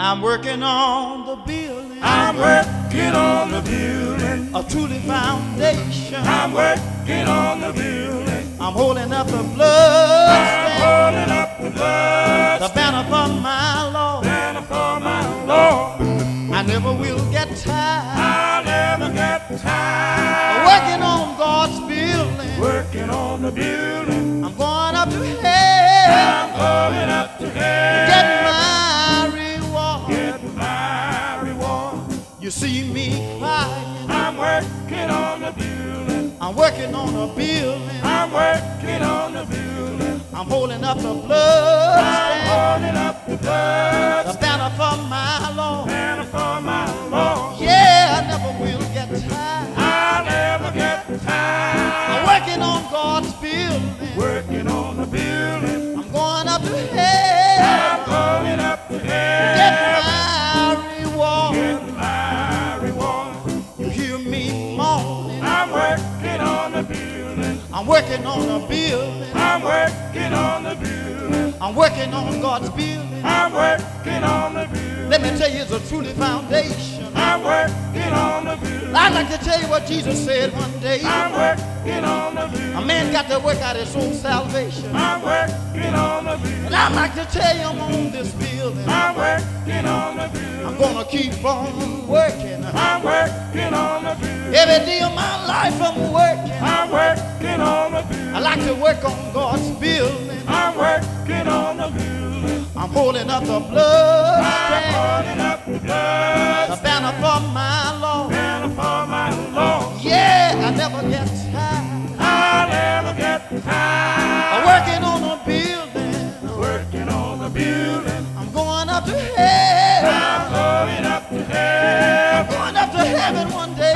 I'm working on the building. I'm working on the building. A truly foundation. I'm working on the building. I'm holding up the blood. I'm holding up the blood. The banner for my Lord. Banner for my Lord. I never will get tired. I'll never get tired. Working on God's building. Working on the building. I'm going up to hell. I'm going up to hell. Get my reward. Get my reward. You see me crying. I'm working on the building. I'm working on a building. I'm working on the building. I'm holding up the blood. I'm holding up the blood. The banner for my Lord. Banner for my Lord. Yeah, I never will get tired. I'll never get tired. I'm working on God's building. Working on the building. I'm going up to hell. I'm going up to hell. Get my reward. Get my reward. You hear me moaning. I'm working on the building. I'm working on a building. I'm working on the building. I'm working on God's building. I'm working on the building. Let me tell you, it's a truly foundation. I'm working on the building. I'd like to tell you what Jesus said one day. I'm working on the building. A man got to work out his own salvation. I'm working on the building. And I'd like to tell you I'm on this building. I'm working on the building. I'm gonna keep on working. I'm working on the building. Every day of my life I'm working. I'm working on the building. I like to work on God's building. I'm working on the building. I'm holding up the blood. I'm holding up the blood. The banner for my Lord. Banner for my Lord. Yeah, I never get tired. I'll never get tired. I'm working on a building. Working on the building. I'm going up to hell. I'm going up to hell. I'm going up to heaven one day.